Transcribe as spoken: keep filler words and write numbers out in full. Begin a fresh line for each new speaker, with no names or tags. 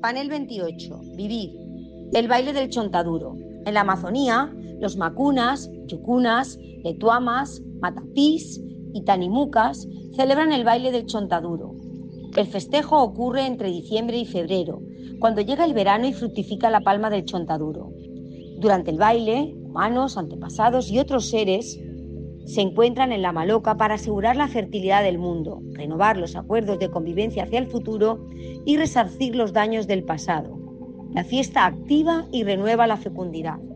Panel veintiocho. Vivir. El baile del chontaduro. En la Amazonía, los macunas, yucunas, letuamas, matapís y tanimucas celebran el baile del chontaduro. El festejo ocurre entre diciembre y febrero, cuando llega el verano y fructifica la palma del chontaduro. Durante el baile, humanos, antepasados y otros seres se encuentran en la maloca para asegurar la fertilidad del mundo, renovar los acuerdos de convivencia hacia el futuro y resarcir los daños del pasado. La fiesta activa y renueva la fecundidad.